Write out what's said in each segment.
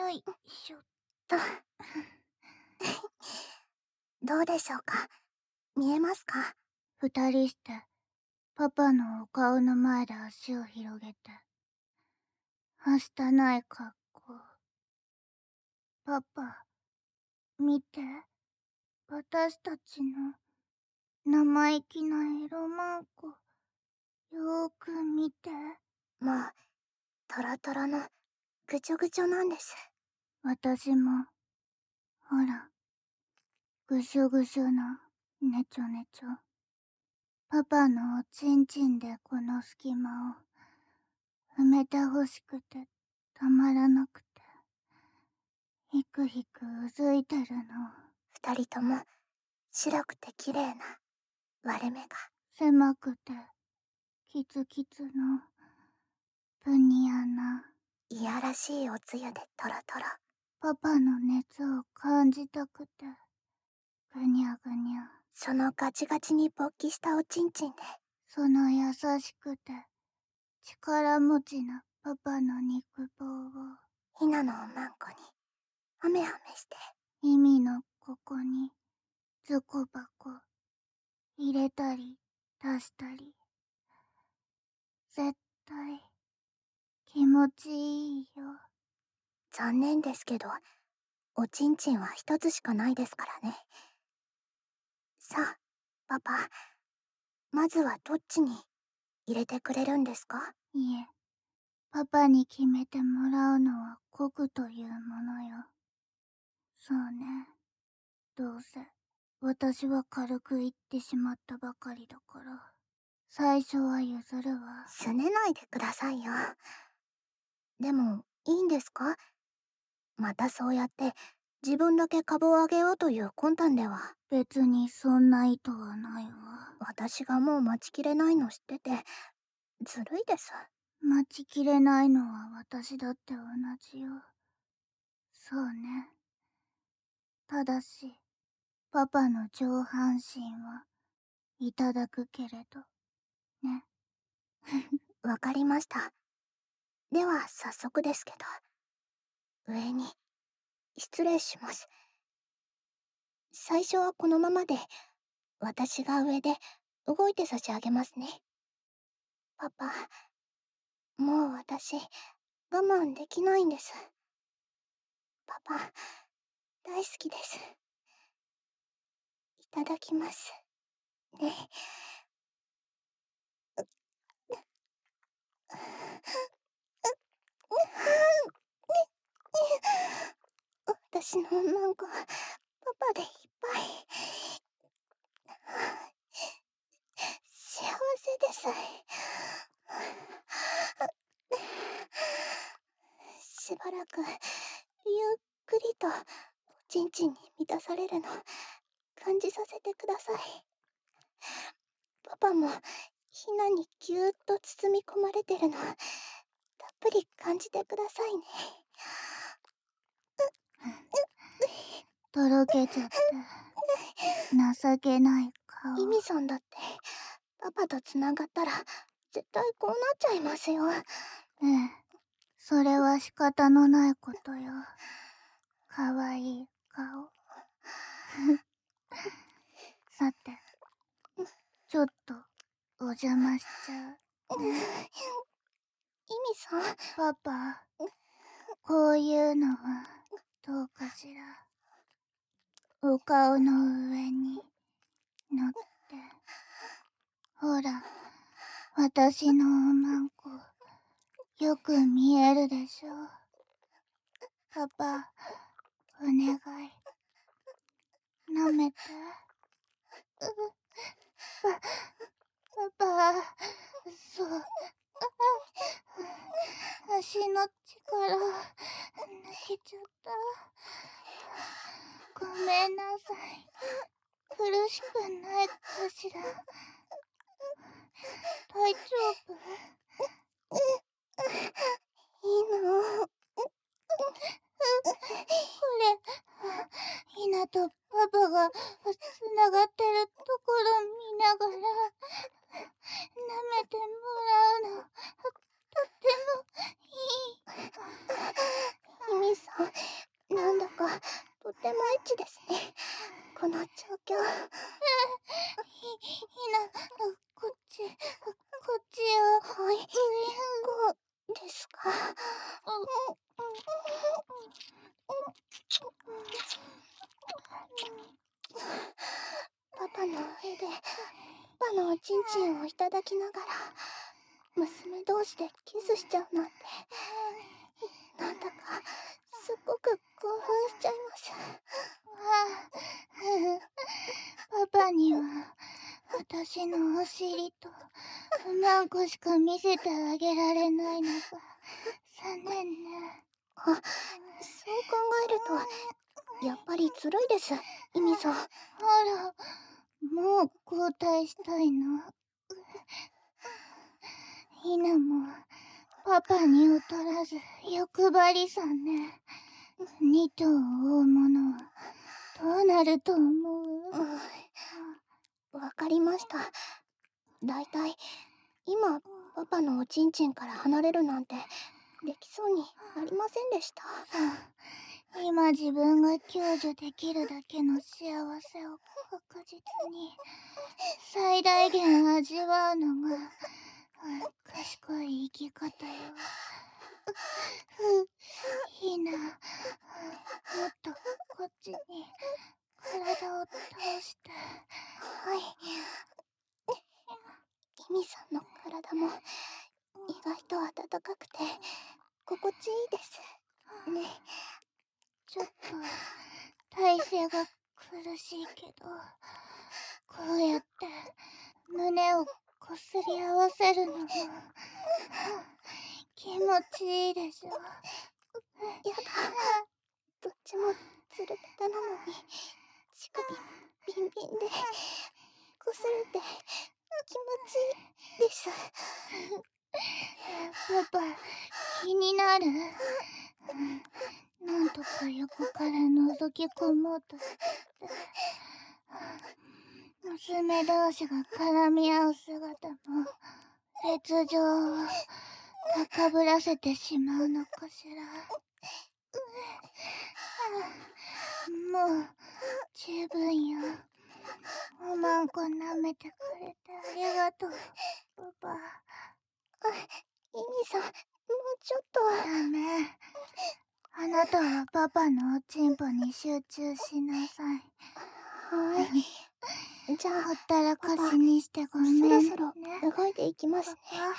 いしょっと。どうでしょうか？見えますか？ 二人してパパのお顔の前で足を広げて、はしたない格好。パパ、見て。私たちの生意気なエロマンコ。よーく見て。 もう、トロトロのぐちょぐちょなんです。 私も、ほら、ぐしょぐしょな、ねちょねちょ。パパのおちんちんでこの隙間を埋めてほしくてたまらなくて、ひくひくうずいてるの。 二人とも白くて綺麗な割れ目が。 狭くてキツキツのプニアな。 いやらしいおつゆでトロトロ。 パパの熱を感じたくて、ぐにゃぐにゃ。 そのガチガチに勃起したおちんちんで、 その優しくて力持ちなパパの肉棒をひなのおまんこにハメハメして、 意味のここにズコバコ入れたり出したり。絶対気持ちいいよ。 残念ですけど、おちんちんは一つしかないですからね。さあ、パパ、まずはどっちに入れてくれるんですか？ いえ、パパに決めてもらうのは国というものよ。そうね。どうせ私は軽く言ってしまったばかりだから、最初は譲るわ。 すねないでくださいよ。でも、いいんですか？またそうやって自分だけ株を上げようという魂胆では。 別にそんな意図はないわ。 私がもう待ちきれないの知ってて、ずるいです。 待ちきれないのは私だって同じよ。そうね。ただし、パパの上半身はいただくけれど、ね。 わかりました。では早速ですけど、上に失礼します。最初はこのままで、私が上で動いて差し上げますね。パパ、もう私、我慢できないんです。パパ、大好きです。いただきます。ね。私のマンコ、パパでいっぱい。幸せです。しばらく、ゆっくりと、おちんちんに満たされるの、感じさせてください。パパも、ひなにぎゅーっと包み込まれてるの、たっぷり感じてくださいね。 とろけちゃって、情けない顔。 イミさんだって、パパとつながったら、絶対こうなっちゃいますよ。 ええ、それは仕方のないことよ。かわいい顔。さて、ちょっとお邪魔しちゃうね。 イミさん、 パパ、こういうのはどうかしら。お顔の上に乗って。ほら、私のおまんこ、よく見えるでしょ。パパ、お願い。舐めて。パパ、そう。足の力、抜けちゃった。ごめんなさい。苦しくないかしら。大丈夫？ いいの。 これ、ひなとパパがつながってるところ見ながら、舐めてもらうの、とってもいい。 イミさん、 てもエッチですね。この状況。 ひな、こっちよ。 はい。こうですか。パパの上で、パパのおちんちんをいただきながら、娘同士でキスしちゃうなんて、なんだか、すっごく興奮しちゃいます。 パパには、私のお尻と、何個しか見せてあげられないのが、残念ね。 そう考えると、やっぱりずるいです、イミさん。 あら、もう交代したいの？ひなも、パパに劣らず、欲張りさね。二頭を追うものは、どうなると思う？ わかりました。だいたい、今、パパのおちんちんから離れるなんて、できそうにありませんでした。 今自分が享受できるだけの幸せを確実に最大限味わうのが賢い生き方よ。ひな、もっとこっちに体を倒して。 はい。イミさんの体も意外と温かくて心地いいですね。 ちょっと体勢が苦しいけど、こうやって胸をこすり合わせるのも気持ちいいでしょ。やだ、どっちもつるたたなのに乳首ビンビンでこすれて気持ちいいです。 パパ、気になる？なんとか横から覗き込もうとしちゃって。娘同士が絡み合う姿も烈情を高ぶらせてしまうのかしら。もう十分よ。おまんこ舐めてくれてありがとう、パパ。 イミさん、もうちょっと。 ダメ。あなたはパパのおちんぽに集中しなさい。 はい。じゃあ、 ほったらかしにしてごめんね。 そろそろ動いていきますね。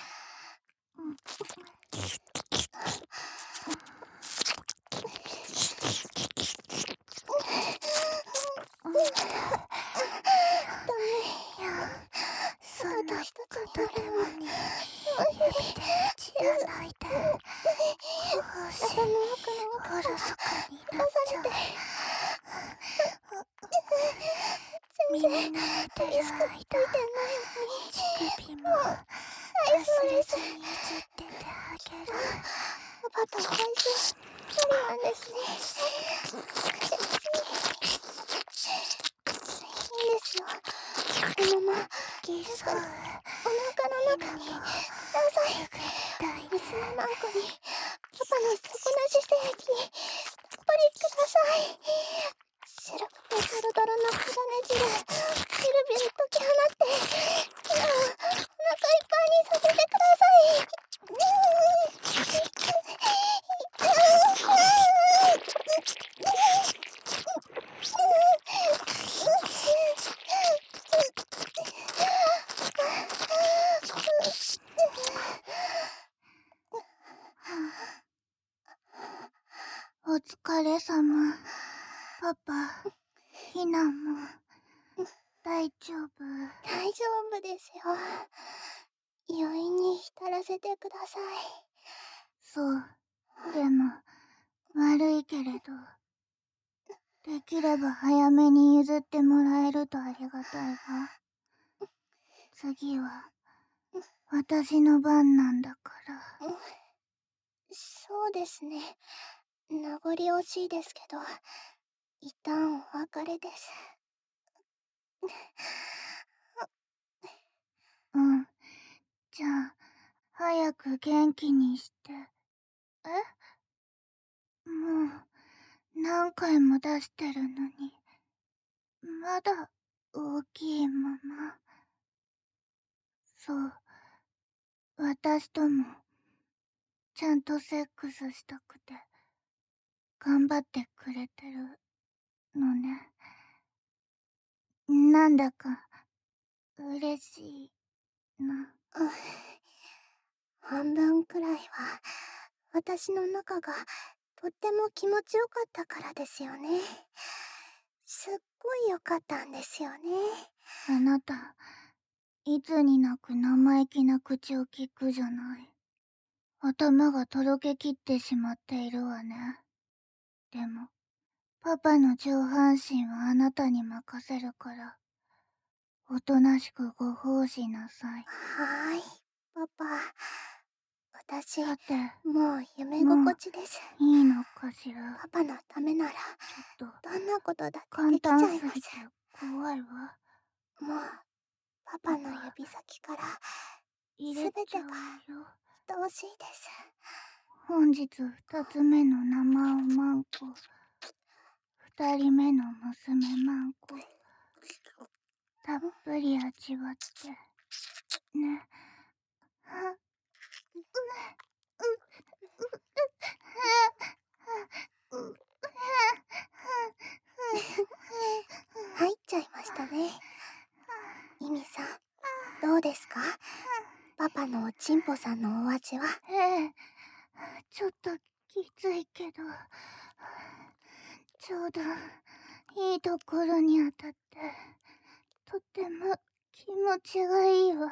そんな片手間に指でちらないで。腰、おろそかになっちゃう。耳舐めてる間、乳首も忘れずにいじっててあげる。 パパと最初、距離なんですね。いいんですよ。このまま、 キス、 お腹の中に、ください。娘マンコに、パパの底なし精液、たっぷりください。白くてドロドロの肌ね汁、ビュルビュル解き放って、今、お腹いっぱいにさせてください。 お疲れ様。パパ、ひなも、大丈夫？ 大丈夫ですよ。余韻に浸らせてください。 そう。でも、悪いけれど、できれば早めに譲ってもらえるとありがたいわ。次は、私の番なんだから。 そうですね。名残惜しいですけど、一旦お別れです。 うん。じゃあ、早く元気にして。もう、何何回も出してるのに、まだ大きいまま。そう、私ともちゃんとセックスしたくて頑張ってくれてるのね。なんだか嬉しいな。 半分くらいは私の中がとっても気持ちよかったからですよね。すっごい良かったんですよね。 あなた、いつになく生意気な口を聞くじゃない。頭がとろけきってしまっているわね。でも、パパの上半身はあなたに任せるから、おとなしくご奉仕なさい。 はーい、パパ。私、 さて、 もう夢心地です。 いいのかしら。 パパのためなら、 ちょっと、 どんなことだって簡できちゃ単すぎています。 怖いわ。 もう、パパの指先から、 入すべてがれちゃうよ。 愛おしいです。 本日2つ目の生おまんこ、2人目の娘まんこ、たっぷり味わってね。 入っちゃいましたね。ミミさん、どうですか？パパのおちんぽさんのお味は？ ええ、ちょっときついけど、ちょうどいいところに当たって、とっても気持ちがいいわ。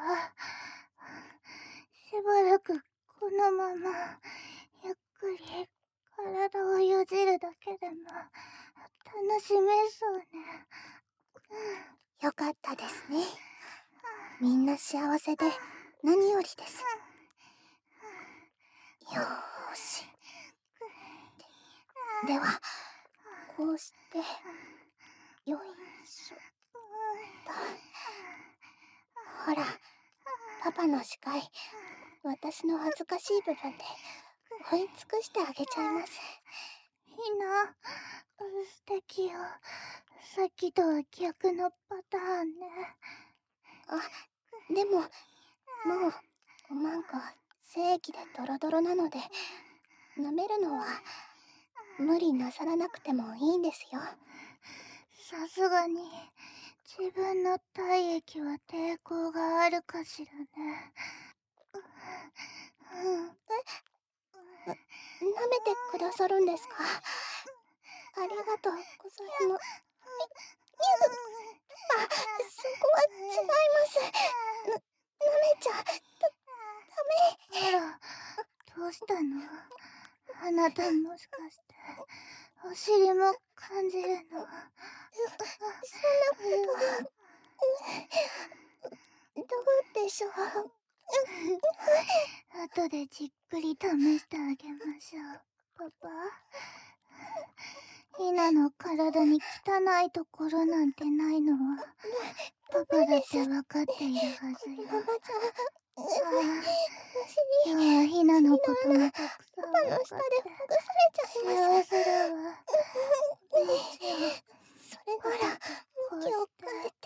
しばらくこのままゆっくり体をよじるだけでも楽しめそうね。 よかったですね。みんな幸せで何よりです。よーし。では、こうして、よいしょと。ほら、パパの視界、私の恥ずかしい部分で追い尽くしてあげちゃいます。 ひな、素敵よ。さっきとは逆のパターンね。 でも、もう、おまんこ、精液でドロドロなので、舐めるのは、無理なさらなくてもいいんですよ。 さすがに、自分の体液は抵抗があるかしらね。 舐めてくださるんですか？ありがとうございます。あ、そこは違います。舐めちゃ、ダメ。 あら、どうしたの？あなたもしかして、お尻も感じるの？ そんなこと、どうでしょう。 後でじっくり試してあげましょう、パパ。ひなの体に汚いところなんてないのは、パパだってわかっているはずよ。 ママちゃん、 今日はひなのこともたくさんわかって、 パパの下でほぐされちゃいます。 幸せだわ。気持ちよ。 それなら、向きを変えて、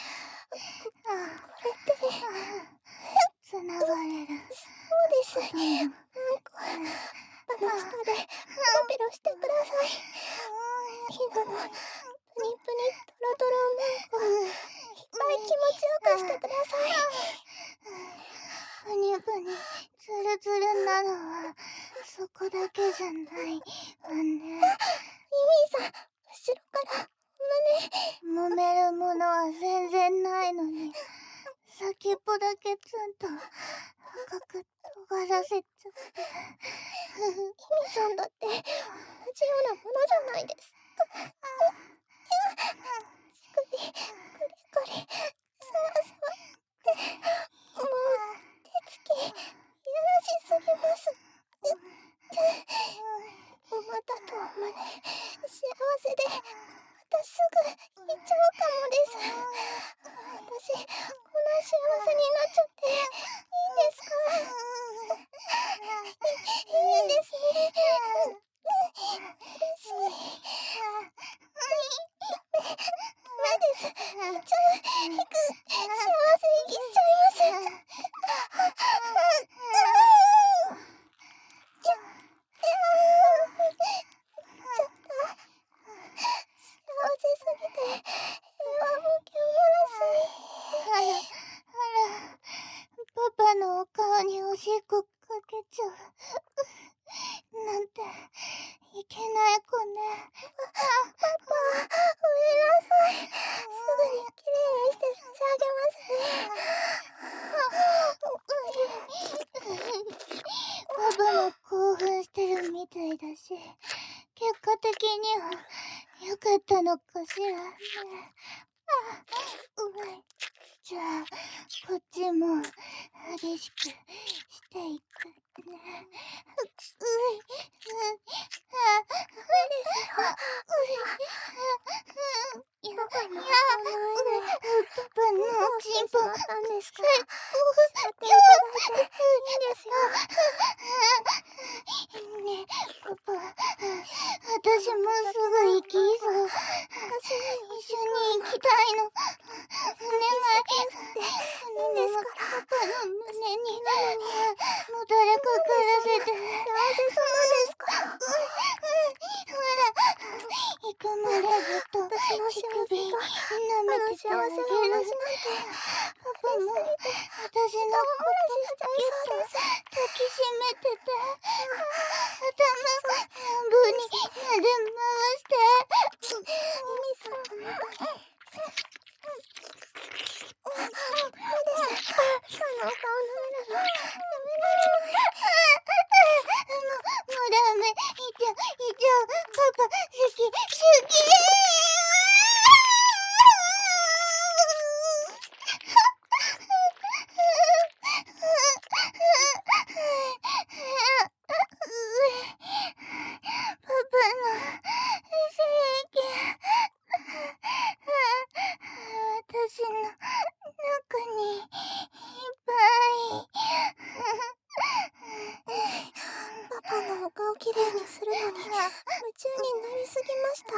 これで、 つながれる。 そうです。 ことも。 パパの下でペロペロしてください。ひなのプニプニトロトロマンコ、いっぱい気持ちよくしてください。 プニプニツルツルなのはそこだけじゃないわね。 ミミさん、後ろから胸揉めるものは全然ないのに、先っぽだけツンと赤く尖らせちゃって。 ミミさんだって同じようなものじゃないですか。乳首、クリクリ、さわさわって、もう手つき、いやらしすぎます。またと胸、幸せで、またすぐ行っちゃうかもです。私、こんな幸せになっちゃっていいんですか？いいですね。嬉しい。 結果的には良かったのかしらね。じゃあこっちも激しくしていくね。 パパのお顔の上でパパの何をしチンポてしまったんですか？ 最高座っていただいていいんですよ。 ねえパパ、私もすぐ行きそう。 私に一緒に行きたいの。お願い。このままパパの胸にもたれかからせて。 幸せそうですから。 ほら、行くまでずっと私の幸乳せと首舐あの幸せめててあがげる。 同じなんてパパも私のこお漏らししちゃいとギュッとそうです。 抱きしめてて、頭半分に撫で回して。 ミミさんの中にそうです。あのお顔の上なの。やめられない。 もうダメ。パパ、好き。パパの正義。私の中にいっぱい。 パパのお顔きれいにするのに夢中になりすぎました。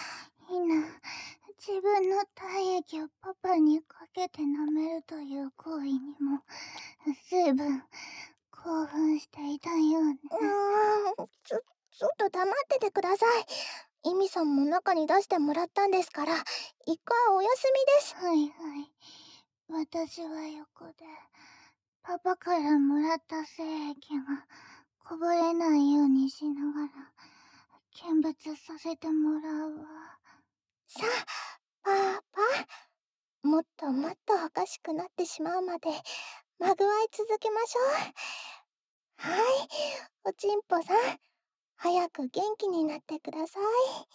自分の体液をパパにかけて舐めるという行為にも随分興奮していたようね。 ちょっと黙っててください。イミさんも中に出してもらったんですから、一回お休みです。 はい。私は横で、パパからもらった精液がこぼれないようにしながら、見物させてもらうわ。 さあ、パパ。もっともっとおかしくなってしまうまで、まぐわい続けましょう。はい、おちんぽさん、早く元気になってください。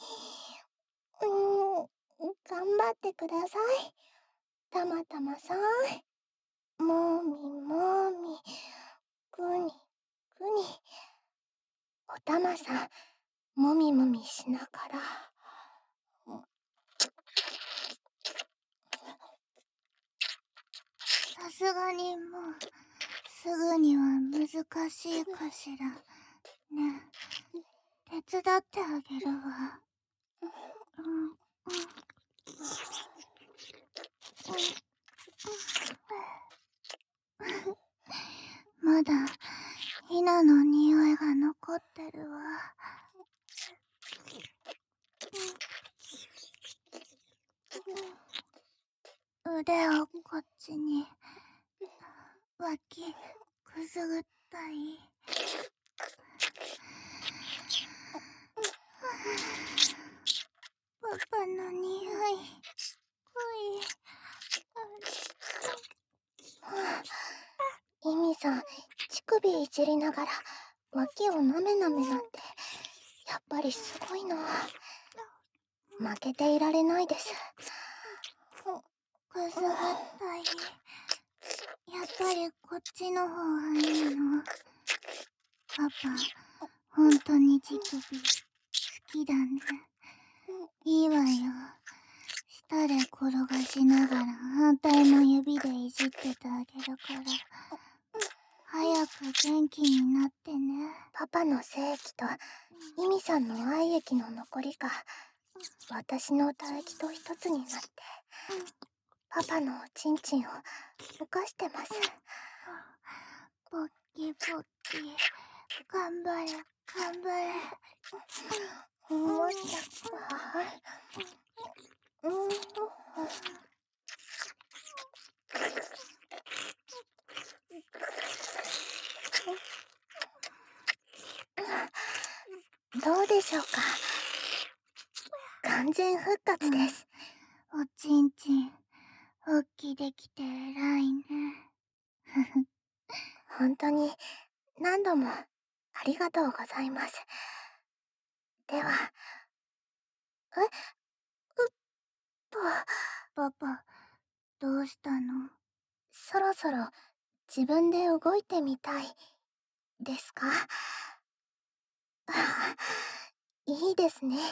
頑張ってください。たまたまさん、もみ、くに、おたまさん、もみしながら。 さすがにもう、すぐには難しいかしら。ねえ、手伝ってあげるわ。まだ、ヒナの匂いが残ってるわ。腕をこっちに、脇、くすぐったい。パパの匂い、濃い。 イミさん、乳首いじりながら脇をなめなめなんて、やっぱりすごいな。負けていられないです。 くすぐったい。やっぱりこっちの方がいいの。パパ、ほんとに乳首、好きだね。いいわよ。舌で転がしながら反対の指でいじっててあげるから。早く元気になってね。 パパの精液とイミさんの愛液の残りが私の唾液と一つになってパパのおちんちんを浮かしてます。 ポッキポッキ、頑張れ。 もっとはい。どうでしょうか。完全復活です。 おちんちん、復帰できて偉いね。 本当に何度もありがとうございます。 では、え、うっと、 パパ、どうしたの？ そろそろ自分で動いてみたいですか？あいいですね。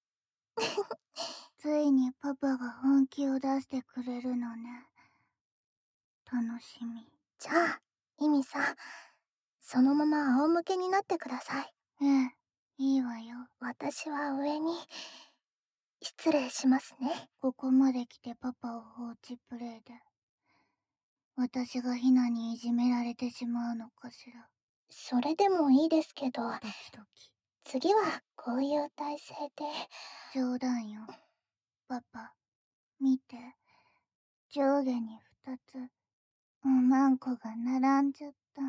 ついにパパが本気を出してくれるのね。楽しみ。 じゃあ、イミさん、そのまま仰向けになってください。 ええ、いいわよ。 私は上に、失礼しますね。 ここまで来てパパを放置プレイで。私がヒナにいじめられてしまうのかしら。 それでもいいですけど、 ドキドキ。 次はこういう体勢で。 冗談よ。パパ、見て。上下に2つ、おまんこが並んじゃった。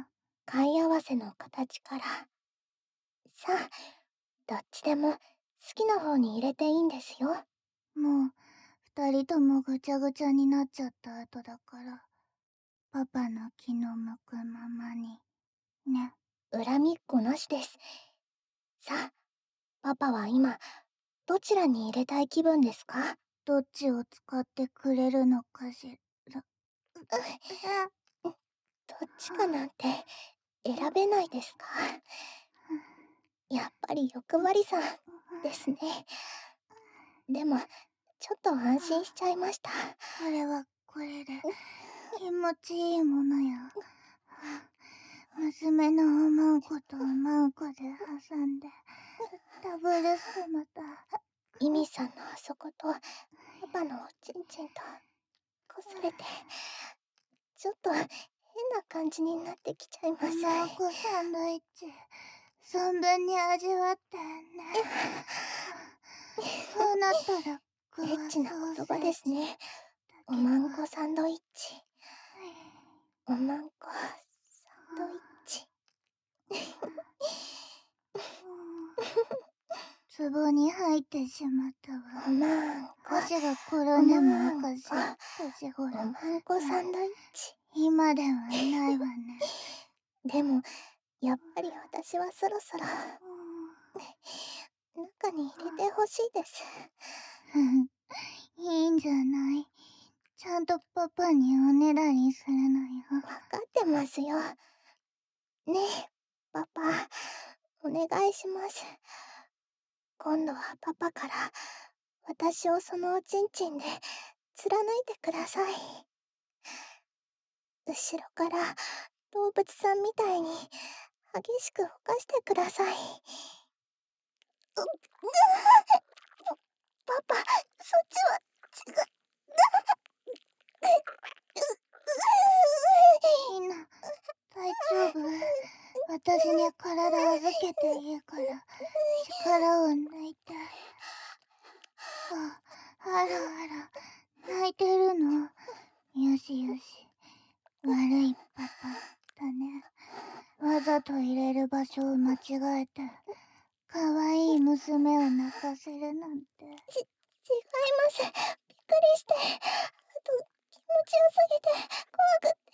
貝合わせの形から。さあ、どっちでも好きな方に入れていいんですよ。 もう、2人ともぐちゃぐちゃになっちゃった後だから、パパの気の向くままに、ね。 恨みっこなしです。さあ、パパは今、どちらに入れたい気分ですか？ どっちを使ってくれるのかしら。 どっちかなんて選べないですか？やっぱり欲張りさんですね。でも、ちょっと安心しちゃいました。 これはこれで気持ちいいものよ。娘のおまんことおまんこで挟んでダブルスまた。 イミさんのあそことパパのおちんちんとこすれて、ちょっと変な感じになってきちゃいます。 おまんこサンドイッチ存分に味わってね。そうなったらエッチな言葉ですね。おまんこサンドイッチ。おまんこサンドイッチ。 壺に入ってしまったわ。 おまんこ。 足が転んでもおかしい年頃。 おまんこサンドイッチ。 今ではないわね。 でも、やっぱり私はそろそろ中に入れてほしいです。 いいんじゃない。ちゃんとパパにおねだりするのよ。 わかってますよ。ねえ、パパ、お願いします。今度はパパから私をそのおちんちんで貫いてください。後ろから動物さんみたいに激しくほかしてください。パパ、そっちは違う。 みんな、大丈夫？私に体預けていいから、力を抜いて。あらあら、泣いてるの？よしよし。悪いパパだね。わざと入れる場所を間違えて、可愛い娘を泣かせるなんて。 違います。びっくりして。あと、気持ちよすぎて、怖くって。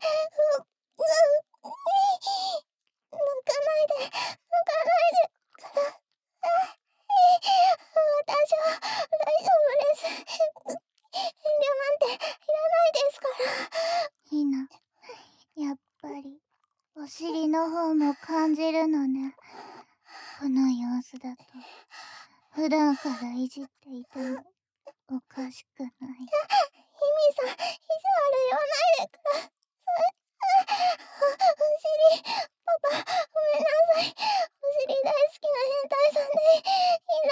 泣かないで、泣かないでください。私は大丈夫です。遠慮なんていらないですから。 ひな、やっぱり、お尻の方も感じるのね。この様子だと、普段からいじっていても、おかしくない。 ヒミさん、意地悪言わないでください。お尻、パパ、ごめんなさい。お尻大好きな変態さんで、インラ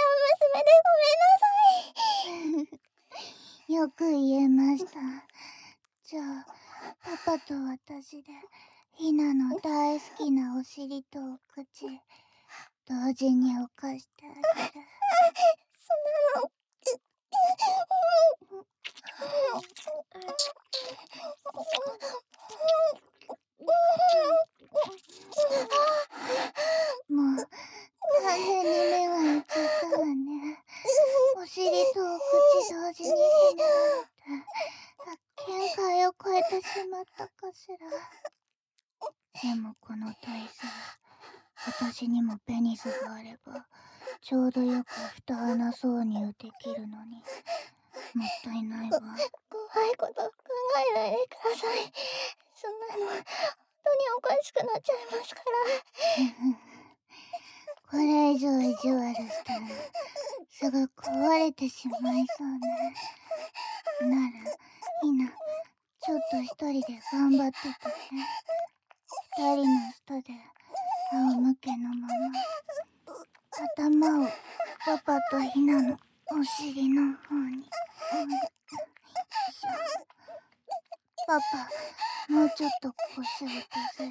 ン娘でごめんなさい。 よく言えました。じゃあ、パパと私で、ひなの大好きなお尻とお口、同時に犯してあげる。 そんなの、 もう、完全に目がいっちゃったわね。お尻とお口同時にひねられて、限界を超えてしまったかしら。でもこの体勢、私にもペニスがあれば、 ちょうどよく蓋穴そうにできるのに、もったいないわ。 怖いこと考えないでください。そんなの、本当におかしくなっちゃいますから。 これ以上意地悪したら、すぐ壊れてしまいそうね。なら、ひな、ちょっと一人で頑張っててね。二人の下で仰向けのまま、頭をパパとひなのお尻の方に。パパ、もうちょっと腰を削る。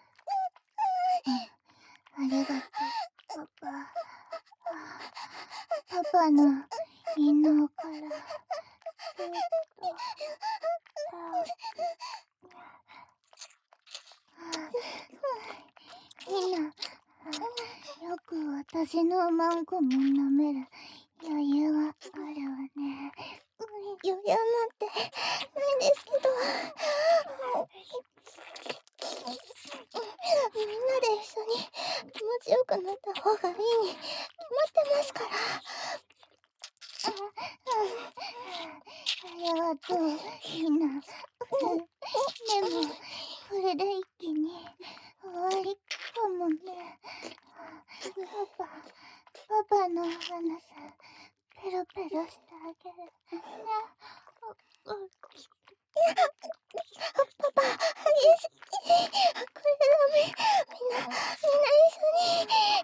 ありがとう、パパ。パパの胃のからずっとひな、よく私のマンコも舐める余裕はあるわね。 余裕なんてないですけど、みんなで一緒に気持ちよくなった方がいいに決まってますから。 ありがとう、ひな。でも、これで一気に終わりかもね。パパの話、ペロペロしてあげる。ね。 パパ、激しい。これダメ。みんな一緒に。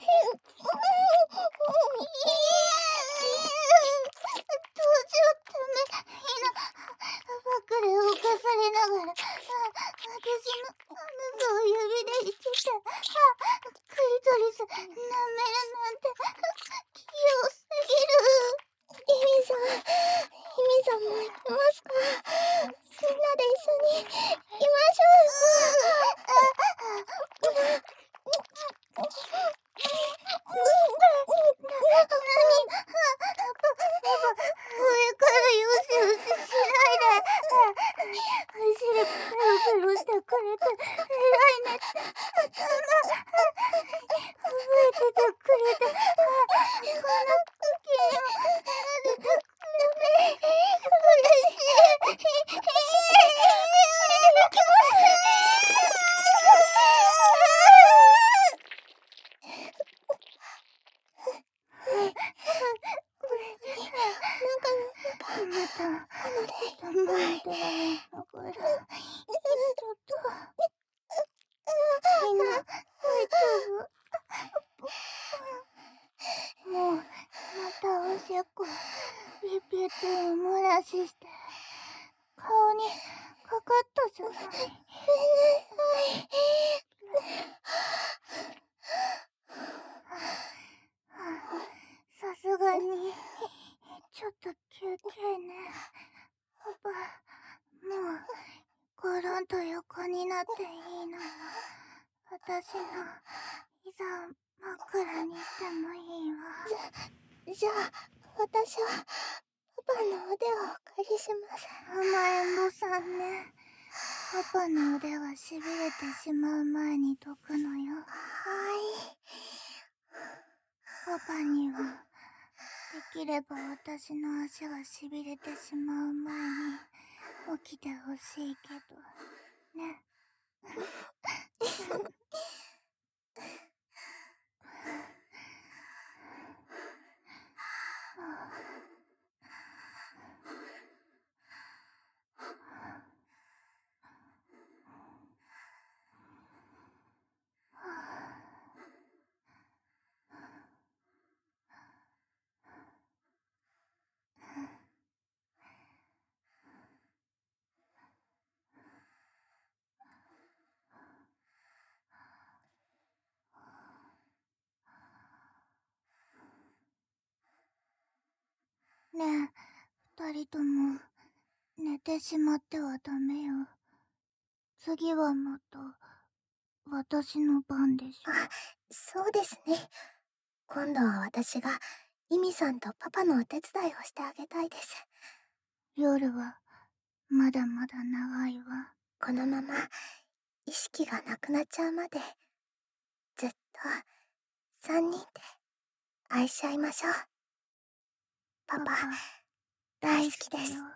どうしようってね。ひな、バックで動かされながら、私のを指でいじって、クリトリス舐めるなんて、器用すぎる。 ヒミさんも行きますか？みんなで一緒に行きましょ上からよしよししないで。お尻ペロペロしてくれて偉いね。覚えててくれて、こんな時にも撫でてくれて嬉しい。また、頭痛いのかな。ちょっと、みんな、大丈夫？もう、またおしっこ、ピピってお漏らしして、顔にかかったじゃない。さすがに、ちょっと休憩ね。パパ、もう、ゴロンと横になっていいのよ。私の膝を枕にしてもいいわ。 う。じゃあ、私はパパの腕をお借りします。 甘えん坊さんね。パパの腕がしびれてしまう前に解くのよ。パパには、できれば私の足がしびれてしまう前に起きてほしいけど、ね。ねえ、二人とも寝てしまってはダメよ。次はまた私の番でしょ。 そうですね。今度は私がイミさんとパパのお手伝いをしてあげたいです。 夜はまだまだ長いわ。 このまま意識がなくなっちゃうまでずっと3人で愛し合いましょう。パパ、 パパ、 大大好好きです。 きよ。